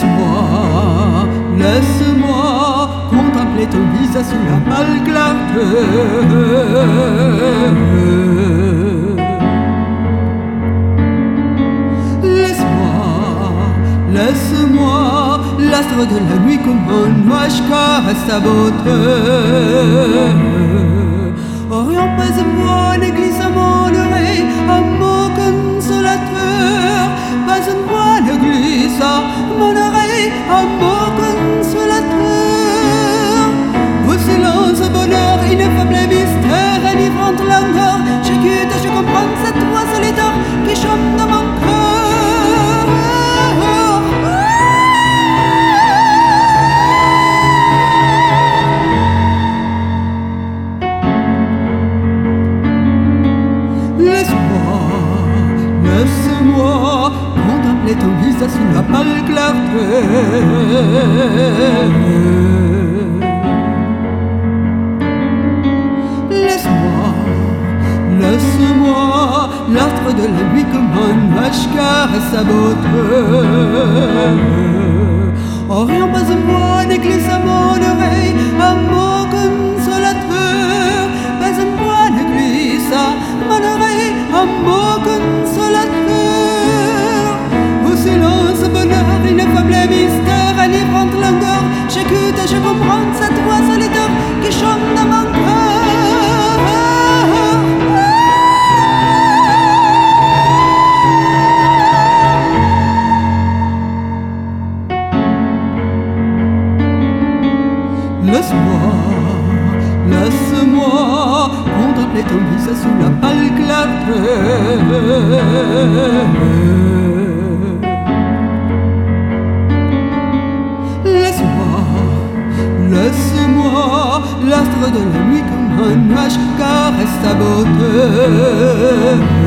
Laisse-moi, laisse-moi contempler ton visage sous la pâle clarté. Laisse-moi, l'astre de la nuit comme un nuage caresse ta beauté. Orient, passe-moi, n'église à mon oreille, un mot consolateur. Passe-moi, n'église à mon oreille, un mot consolateur. Au silence, bonheur, ineffable mystère, enivrante langueur, j'écoute, je comprends cette voix solitaire qui chante dans mon cœur. Laisse-moi contempler ton visage sous la pâle clarté. Laisse-moi, l'astre de la nuit comme un nuage caresse sa beauté. Orient, passe-moi, n'église à mon oreille, un mot consolateur. Passe-moi, n'église à mon oreille, un mot consolateur. Au silence, bonheur, ineffable mystère, enivrante langueur, j'écoute et je comprends cette voix solitaire qui chante dans mon cœur. Laisse-moi, laisse-moi contempler ton visage sous la pâle clarté. Laisse-moi, laisse-moi, l'astre de la nuit comme un nuage caresse ta beauté.